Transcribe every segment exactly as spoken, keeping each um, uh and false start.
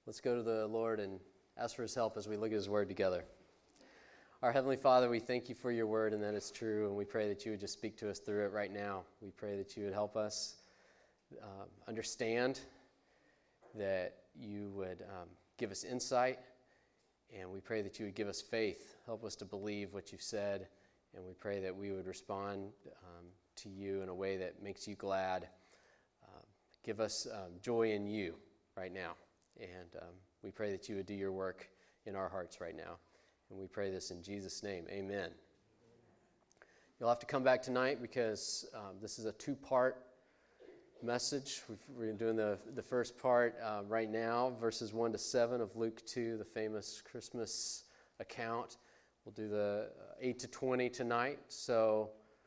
Let's go to the Lord and ask for his help as we look at his word together. Our Heavenly Father, we thank you for your word and that it's true, and we pray that you would just speak to us through it right now. We pray that you would help us um, understand, that you would um, give us insight, and we pray that you would give us faith. Help us to believe what you've said, and we pray that we would respond um, to you in a way that makes you glad. Um, give us um, joy in you right now. And um, we pray that you would do your work in our hearts right now. And we pray this in Jesus' name. Amen. You'll have to come back tonight because um, this is a two-part message. We've, we're doing the, the first part uh, right now, verses one to seven of Luke two, the famous Christmas account. We'll do the uh, eight to twenty tonight. So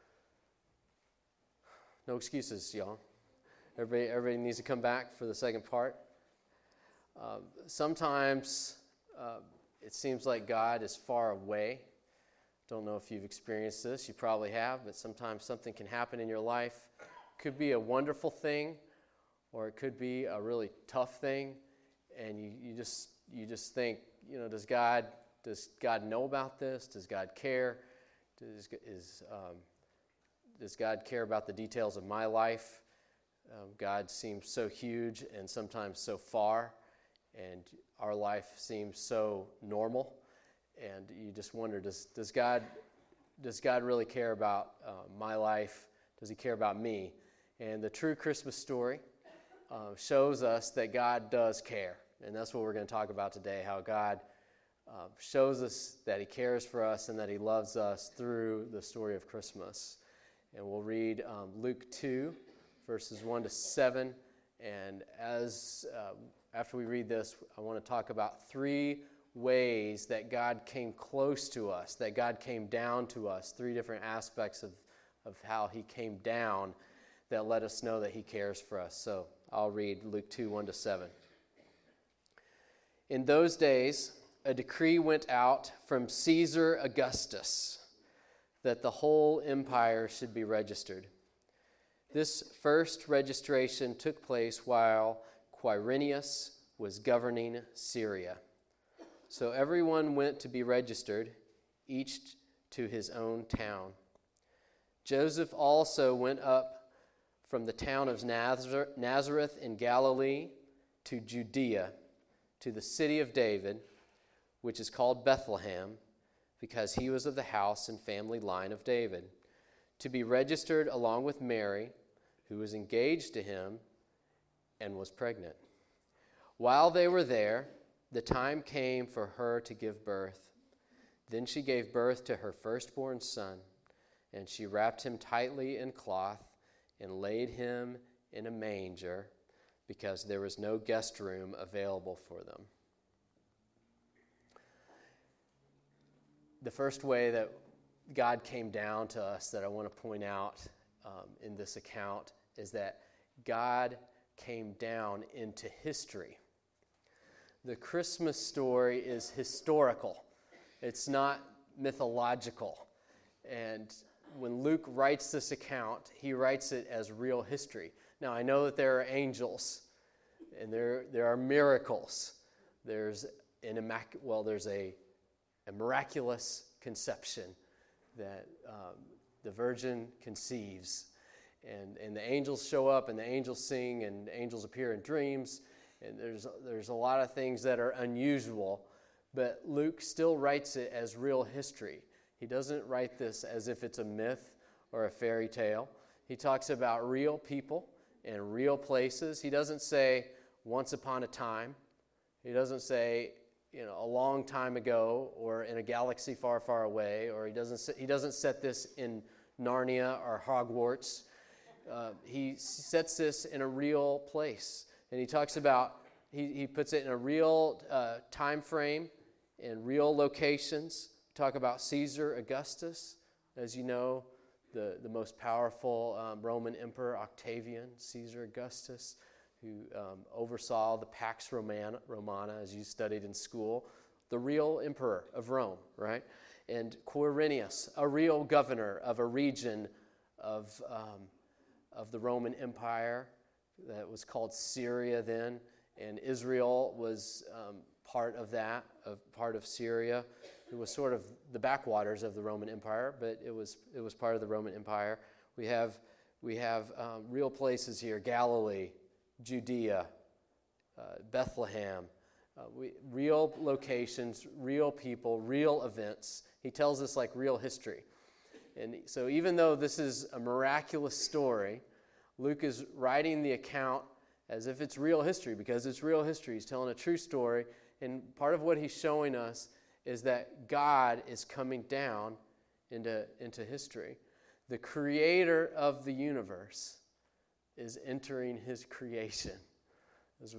no excuses, y'all. Everybody, everybody needs to come back for the second part. Um, sometimes uh, it seems like God is far away. Don't know if you've experienced this. You probably have, but sometimes something can happen in your life. It could be a wonderful thing, or it could be a really tough thing, and you, you just you just think, you know, does God does God know about this? Does God care? Does is um, does God care about the details of my life? Um, God seems so huge and sometimes so far. And our life seems so normal, and you just wonder, does does God does God really care about uh, my life? Does he care about me? And the true Christmas story uh, shows us that God does care, and that's what we're going to talk about today, how God uh, shows us that he cares for us and that he loves us through the story of Christmas. And we'll read um, Luke two, verses one to seven, and as uh, After we read this, I want to talk about three ways that God came close to us, that God came down to us, three different aspects of, of how he came down that let us know that he cares for us. So I'll read Luke two, one to seven. In those days, a decree went out from Caesar Augustus that the whole empire should be registered. This first registration took place while Quirinius was governing Syria. So everyone went to be registered, each to his own town. Joseph also went up from the town of Nazareth in Galilee to Judea, to the city of David, which is called Bethlehem, because he was of the house and family line of David, to be registered along with Mary, who was engaged to him and was pregnant. While they were there, the time came for her to give birth. Then she gave birth to her firstborn son, and she wrapped him tightly in cloth and laid him in a manger because there was no guest room available for them. The first way that God came down to us that I want to point out um, in this account is that God came down into history. The Christmas story is historical. It's not mythological. And when Luke writes this account, he writes it as real history. Now, I know that there are angels, and there there are miracles. There's an immac- well, there's a, a miraculous conception that um, the virgin conceives. And, and the angels show up, and the angels sing, and angels appear in dreams, and there's there's a lot of things that are unusual, but Luke still writes it as real history. He doesn't write this as if it's a myth or a fairy tale. He talks about real people and real places. He doesn't say once upon a time. He doesn't say, you know, a long time ago or in a galaxy far, far away, or he doesn't he doesn't set this in Narnia or Hogwarts. Uh, he sets this in a real place, and he talks about, he, he puts it in a real uh, time frame, in real locations. Talk about Caesar Augustus, as you know, the, the most powerful um, Roman emperor, Octavian, Caesar Augustus, who um, oversaw the Pax Romana, Romana, as you studied in school, the real emperor of Rome, right? And Quirinius, a real governor of a region of um, of the Roman Empire that was called Syria then, and Israel was um, part of that, of part of Syria. It was sort of the backwaters of the Roman Empire, but it was it was part of the Roman Empire. We have we have um, real places here: Galilee, Judea, uh, Bethlehem. Uh, we, real locations, real people, real events. He tells us like real history. And so even though this is a miraculous story, Luke is writing the account as if it's real history, because it's real history. He's telling a true story, and part of what he's showing us is that God is coming down into, into history. The creator of the universe is entering his creation. As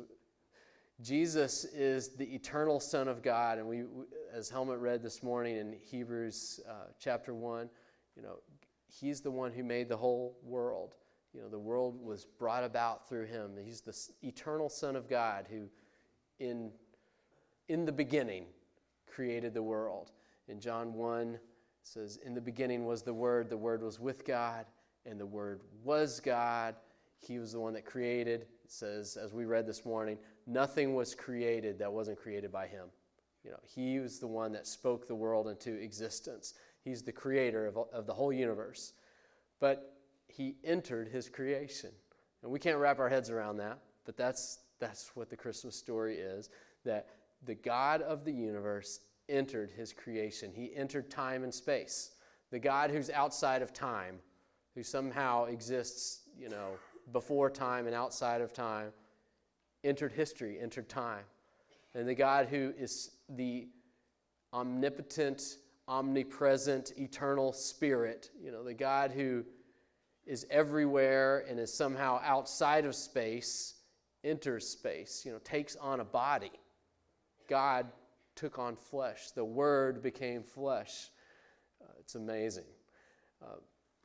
Jesus is the eternal Son of God, and we, as Helmut read this morning in Hebrews uh, chapter one, you know, he's the one who made the whole world. You know, the world was brought about through him. He's the eternal Son of God who, in in the beginning, created the world. In John one, it says, "In the beginning was the Word. The Word was with God, and the Word was God. He was the one that created." It says, as we read this morning, nothing was created that wasn't created by him. You know, he was the one that spoke the world into existence. He's the creator of, of the whole universe. But he entered his creation. And we can't wrap our heads around that, but that's that's what the Christmas story is, that the God of the universe entered his creation. He entered time and space. The God who's outside of time, who somehow exists, you know, before time and outside of time, entered history, entered time. And the God who is the omnipotent, omnipresent, eternal Spirit, you know, the God who is everywhere and is somehow outside of space, enters space, you know, takes on a body. God took on flesh. The Word became flesh. Uh, it's amazing. Uh,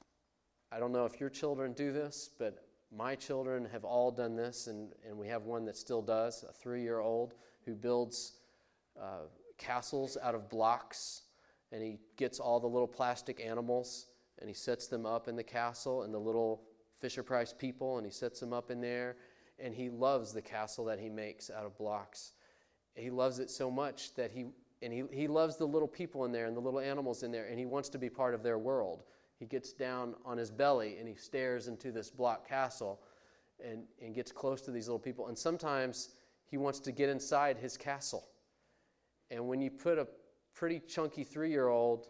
I don't know if your children do this, but my children have all done this, and, and we have one that still does, a three-year-old who builds uh, castles out of blocks, and he gets all the little plastic animals, and he sets them up in the castle, and the little Fisher-Price people, and he sets them up in there, and he loves the castle that he makes out of blocks. He loves it so much that he, and he, he loves the little people in there and the little animals in there, and he wants to be part of their world. He gets down on his belly and he stares into this block castle and, and gets close to these little people. And sometimes he wants to get inside his castle. And when you put a pretty chunky three-year-old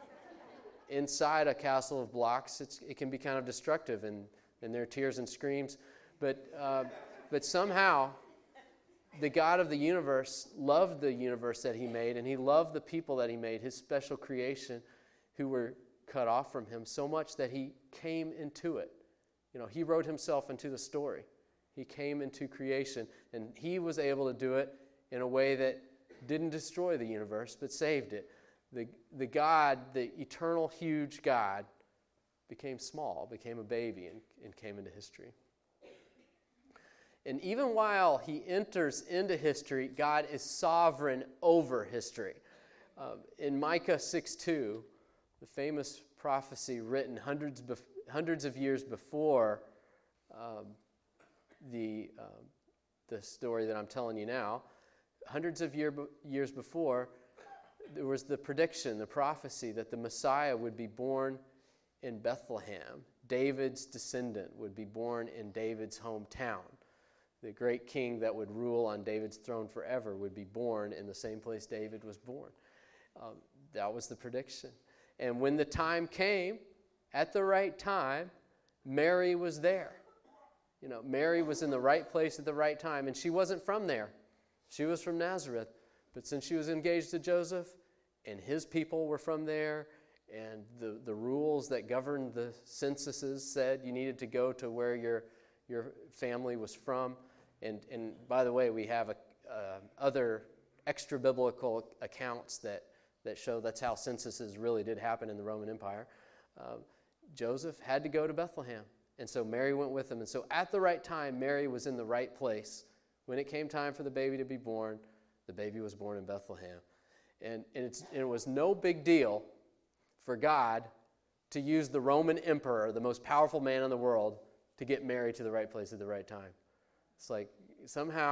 inside a castle of blocks, it's, it can be kind of destructive, and, and there are tears and screams. But, uh, but somehow the God of the universe loved the universe that he made, and he loved the people that he made, his special creation, who were cut off from him so much that he came into it. You know, he wrote himself into the story. He came into creation, and he was able to do it in a way that didn't destroy the universe, but saved it. The, the God, the eternal, huge God, became small, became a baby, and, and came into history. And even while he enters into history, God is sovereign over history. Uh, in Micah six two, the famous prophecy written hundreds bef- hundreds of years before um, the uh, the story that I'm telling you now, hundreds of year, years before, there was the prediction, the prophecy that the Messiah would be born in Bethlehem. David's descendant would be born in David's hometown. The great king that would rule on David's throne forever would be born in the same place David was born. Um, that was the prediction. And when the time came, at the right time, Mary was there. You know, Mary was in the right place at the right time, and she wasn't from there. She was from Nazareth. But since she was engaged to Joseph, and his people were from there, and the, the rules that governed the censuses said you needed to go to where your your family was from. And, and by the way, we have a, uh, other extra-biblical accounts that that show that's how censuses really did happen in the Roman Empire. Uh, Joseph had to go to Bethlehem, and so Mary went with him. And so at the right time, Mary was in the right place. When it came time for the baby to be born, the baby was born in Bethlehem. And, and, it's, and it was no big deal for God to use the Roman emperor, the most powerful man in the world, to get Mary to the right place at the right time. It's like somehow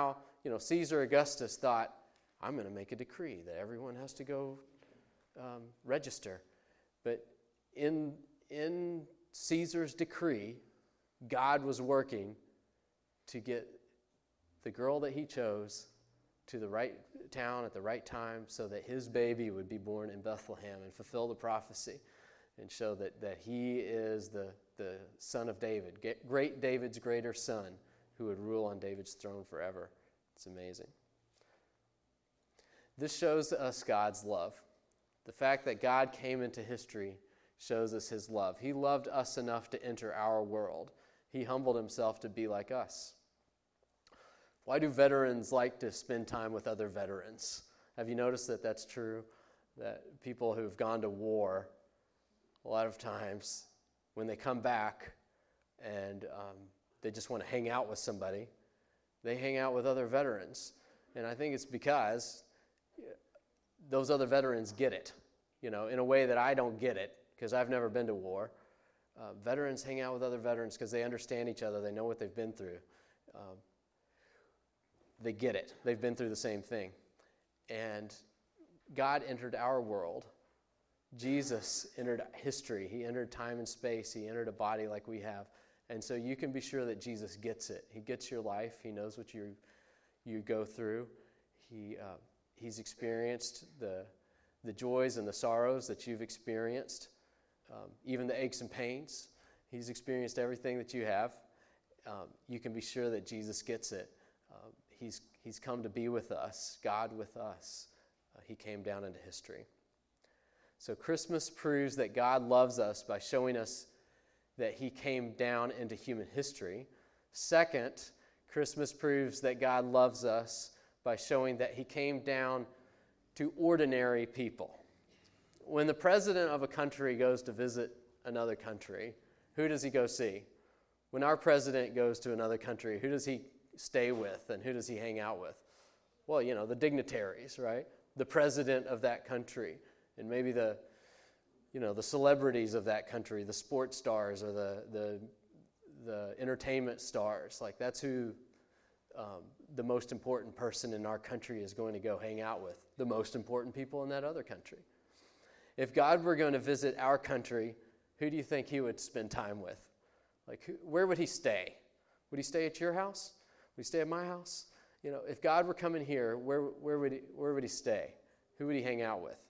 you know, Caesar Augustus thought, I'm going to make a decree that everyone has to go um, register. But in, in Caesar's decree, God was working to get the girl that he chose to the right town at the right time so that his baby would be born in Bethlehem and fulfill the prophecy and show that, that he is the, the son of David, great David's greater son who would rule on David's throne forever. It's amazing. This shows us God's love. The fact that God came into history shows us his love. He loved us enough to enter our world. He humbled himself to be like us. Why do veterans like to spend time with other veterans? Have you noticed that that's true? That people who've gone to war, a lot of times, when they come back and um, they just want to hang out with somebody, they hang out with other veterans. And I think it's because those other veterans get it, you know, in a way that I don't get it, because I've never been to war. Uh, veterans hang out with other veterans because they understand each other. They know what they've been through. Um, they get it. They've been through the same thing. And God entered our world. Jesus entered history. He entered time and space. He entered a body like we have. And so you can be sure that Jesus gets it. He gets your life. He knows what you you go through. He uh, he's experienced the the joys and the sorrows that you've experienced, um, even the aches and pains. He's experienced everything that you have. Um, you can be sure that Jesus gets it. Um, he's he's come to be with us, God with us. Uh, he came down into history. So Christmas proves that God loves us by showing us that he came down into human history. Second, Christmas proves that God loves us by showing that he came down to ordinary people. When the president of a country goes to visit another country, who does he go see? When our president goes to another country, who does he stay with and who does he hang out with? Well, you know, the dignitaries, right? The president of that country. And maybe the, you know, the celebrities of that country, the sports stars or the the, the entertainment stars. Like that's who um, the most important person in our country is going to go hang out with. The most important people in that other country. If God were going to visit our country, who do you think he would spend time with? Like, who, where would he stay? Would he stay at your house? Would he stay at my house? You know, if God were coming here, where where would he, where would he stay? Who would he hang out with?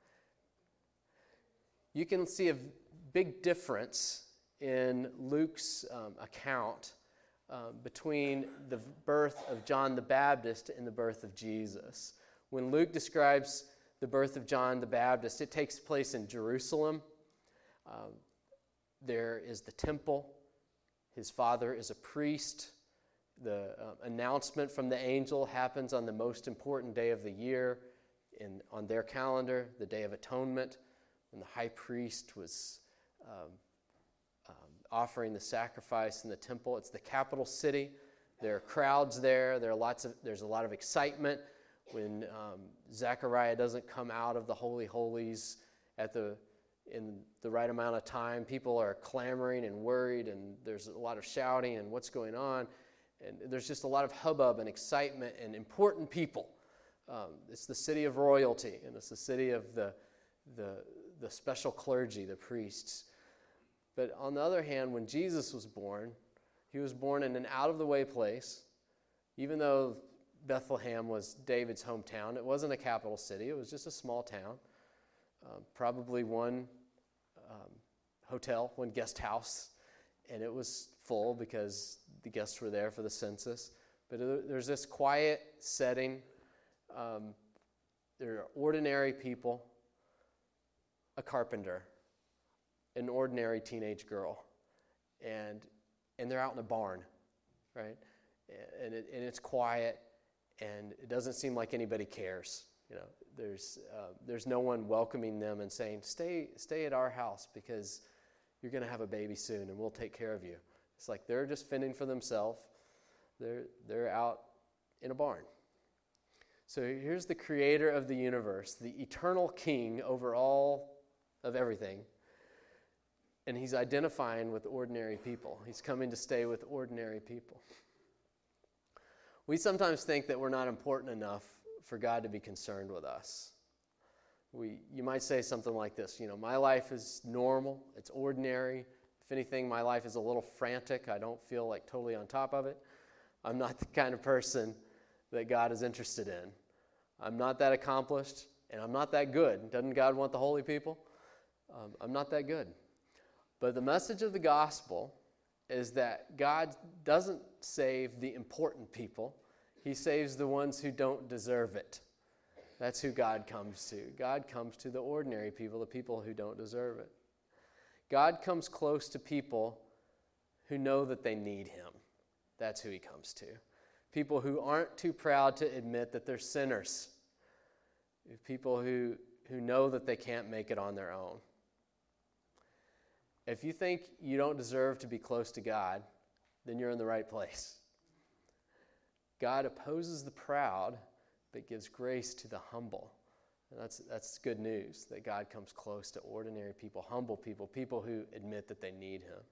You can see a big difference in Luke's um, account uh, between the birth of John the Baptist and the birth of Jesus. When Luke describes the birth of John the Baptist, it takes place in Jerusalem. Um, there is the temple. His father is a priest. The uh, announcement from the angel happens on the most important day of the year in, on their calendar, the Day of Atonement, when the high priest was um, um, offering the sacrifice in the temple. It's the capital city. There are crowds there. There are lots of. There's a lot of excitement when um, Zechariah doesn't come out of the Holy Holies at the in the right amount of time. People are clamoring and worried, and there's a lot of shouting and what's going on. And there's just a lot of hubbub and excitement and important people. Um, it's the city of royalty, and it's the city of the the the special clergy, the priests. But on the other hand, when Jesus was born, he was born in an out-of-the-way place. Even though Bethlehem was David's hometown, it wasn't a capital city. It was just a small town. Uh, probably one um, hotel, one guest house, and it was full because the guests were there for the census. But it, there's this quiet setting. Um, there are ordinary people, a carpenter, an ordinary teenage girl, and and they're out in a barn, right? And it, and it's quiet, and it doesn't seem like anybody cares. You know, there's uh, there's no one welcoming them and saying, "Stay stay at our house because you're going to have a baby soon, and we'll take care of you." It's like they're just fending for themselves. They're they're out in a barn. So here's the creator of the universe, the eternal king over all of everything. And he's identifying with ordinary people. He's coming to stay with ordinary people. We sometimes think that we're not important enough for God to be concerned with us. We, you might say something like this, you know, my life is normal, it's ordinary. If anything, my life is a little frantic. I don't feel like totally on top of it. I'm not the kind of person that God is interested in. I'm not that accomplished, and I'm not that good. Doesn't God want the holy people? Um, I'm not that good. But the message of the gospel is that God doesn't save the important people. He saves the ones who don't deserve it. That's who God comes to. God comes to the ordinary people, the people who don't deserve it. God comes close to people who know that they need him. That's who he comes to. People who aren't too proud to admit that they're sinners. People who, who know that they can't make it on their own. If you think you don't deserve to be close to God, then you're in the right place. God opposes the proud, but gives grace to the humble. And that's, that's good news, that God comes close to ordinary people, humble people, people who admit that they need him.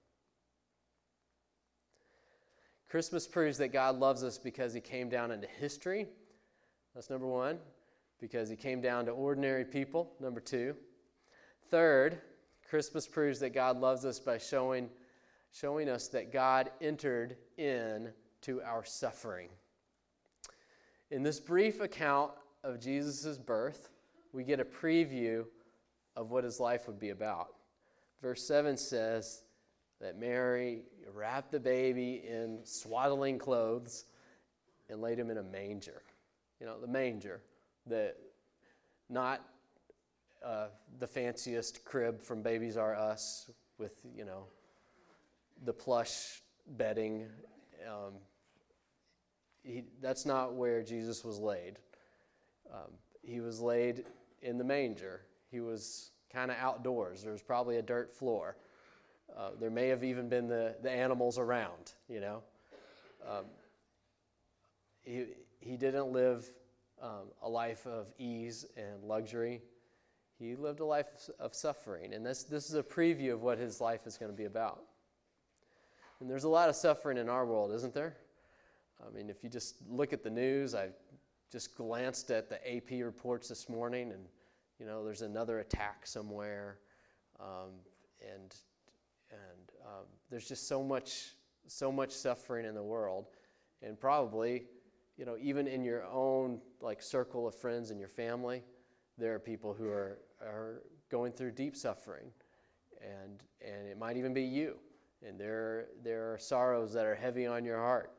Christmas proves that God loves us because he came down into history. That's number one. Because he came down to ordinary people. Number two. Third, Christmas proves that God loves us by showing, showing us that God entered into our suffering. In this brief account of Jesus' birth, we get a preview of what his life would be about. Verse seven says that Mary wrapped the baby in swaddling clothes and laid him in a manger. You know, the manger, the not uh, the fanciest crib from Babies R Us with, you know, the plush bedding. Um, he, that's not where Jesus was laid. Um, he was laid in the manger. He was kind of outdoors. There was probably a dirt floor. Uh, there may have even been the, the animals around, you know. Um, he, he didn't live um, a life of ease and luxury. He lived a life of suffering. And this, this is a preview of what his life is going to be about. And there's a lot of suffering in our world, isn't there? I mean, if you just look at the news, I just glanced at the A P reports this morning, and, you know, there's another attack somewhere. Um, and and um, there's just so much, so much suffering in the world. And probably, you know, even in your own, like, circle of friends and your family, there are people who are, are going through deep suffering. And and it might even be you. And there, there are sorrows that are heavy on your heart.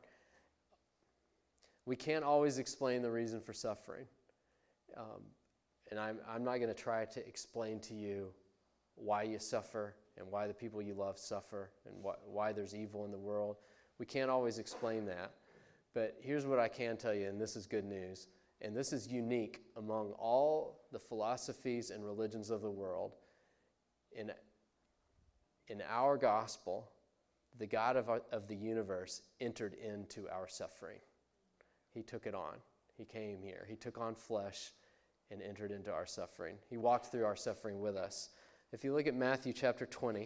We can't always explain the reason for suffering. Um, and I'm, I'm not going to try to explain to you why you suffer and why the people you love suffer and wh- why there's evil in the world. We can't always explain that. But here's what I can tell you, and this is good news. And this is unique among all the philosophies and religions of the world. In In our gospel, the God of, our, of the universe entered into our suffering. He took it on. He came here. He took on flesh and entered into our suffering. He walked through our suffering with us. If you look at Matthew chapter twenty,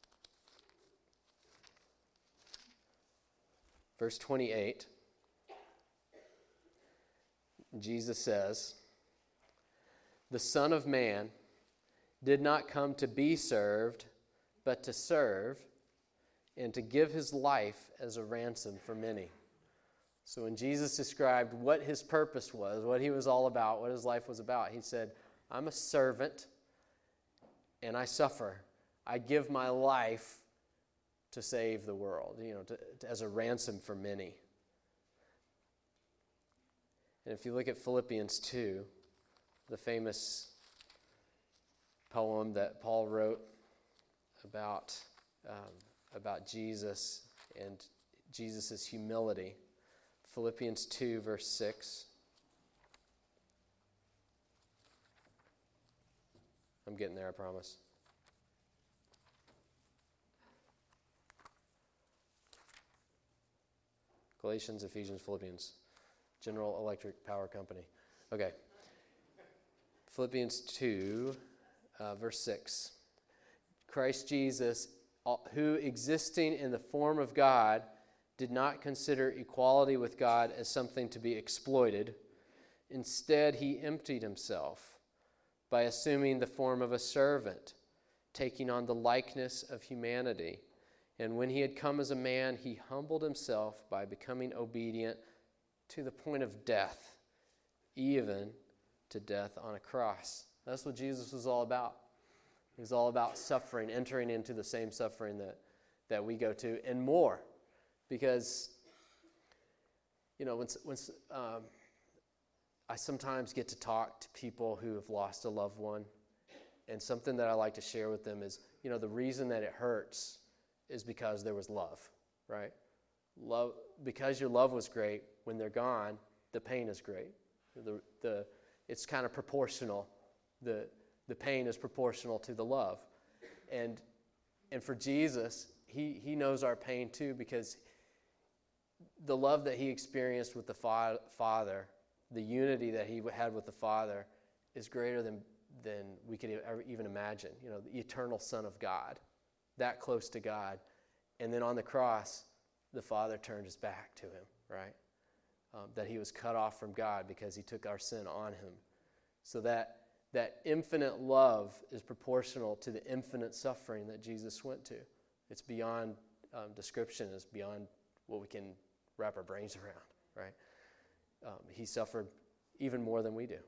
verse twenty-eight, Jesus says, "The Son of Man did not come to be served, but to serve, and to give his life as a ransom for many." So when Jesus described what his purpose was, what he was all about, what his life was about, he said, I'm a servant, and I suffer. I give my life to save the world, you know, to, to, as a ransom for many. And if you look at Philippians two, the famous poem that Paul wrote about um, about Jesus and Jesus' humility. Philippians two, verse six. I'm getting there, I promise. Galatians, Ephesians, Philippians. General Electric Power Company. Okay. Philippians two, uh, verse six. Christ Jesus, who existing in the form of God, did not consider equality with God as something to be exploited. Instead, he emptied himself by assuming the form of a servant, taking on the likeness of humanity. And when he had come as a man, he humbled himself by becoming obedient to the point of death, even to death on a cross. That's what Jesus was all about. He was all about suffering, entering into the same suffering that, that we go to, and more. Because, you know, when, when um, I sometimes get to talk to people who have lost a loved one, and something that I like to share with them is, you know, the reason that it hurts is because there was love, right? Love, because your love was great, when they're gone, the pain is great. The, the, it's kind of proportional. The, the pain is proportional to the love. And, and for Jesus, he, he knows our pain too, because the love that he experienced with the fa- Father, the unity that he had with the Father, is greater than, than we could ever even imagine. You know, the eternal Son of God, that close to God. And then on the cross, the Father turned his back to him, right? Um, that he was cut off from God because he took our sin on him. So that, that infinite love is proportional to the infinite suffering that Jesus went to. It's beyond um, description. It's beyond what we can wrap our brains around, right? Um, he suffered even more than we do.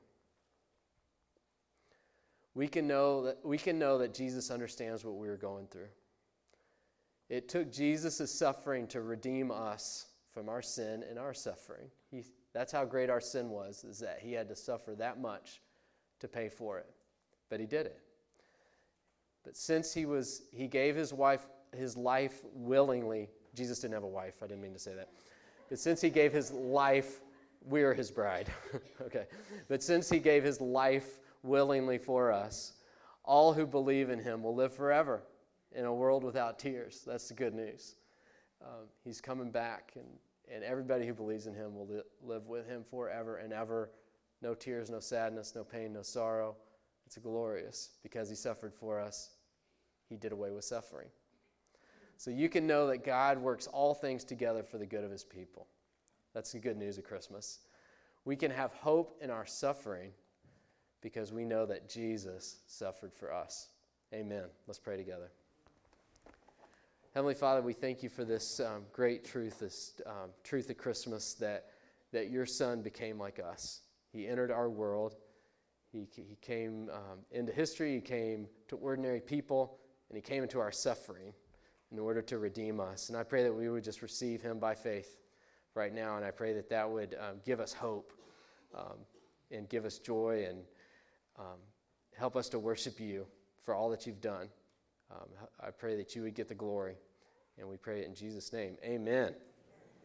We can know that we can know that Jesus understands what we were going through. It took Jesus' suffering to redeem us from our sin and our suffering. He, that's how great our sin was, is that he had to suffer that much to pay for it. But he did it. But since he was, he gave his wife his life willingly. Jesus didn't have a wife. I didn't mean to say that. But since he gave his life, we are his bride. Okay. But since he gave his life willingly for us, all who believe in him will live forever in a world without tears. That's the good news. Um, he's coming back, and, and everybody who believes in him will li- live with him forever and ever. No tears, no sadness, no pain, no sorrow. It's glorious. Because he suffered for us, he did away with suffering. So you can know that God works all things together for the good of his people. That's the good news of Christmas. We can have hope in our suffering because we know that Jesus suffered for us. Amen. Let's pray together. Heavenly Father, we thank you for this um, great truth, this um, truth of Christmas, that, that your Son became like us. He entered our world. He, he came um, into history. He came to ordinary people, and he came into our suffering in order to redeem us. And I pray that we would just receive him by faith right now, and I pray that that would um, give us hope um, and give us joy and um, help us to worship you for all that you've done. Um, I pray that you would get the glory, and we pray it in Jesus' name. Amen.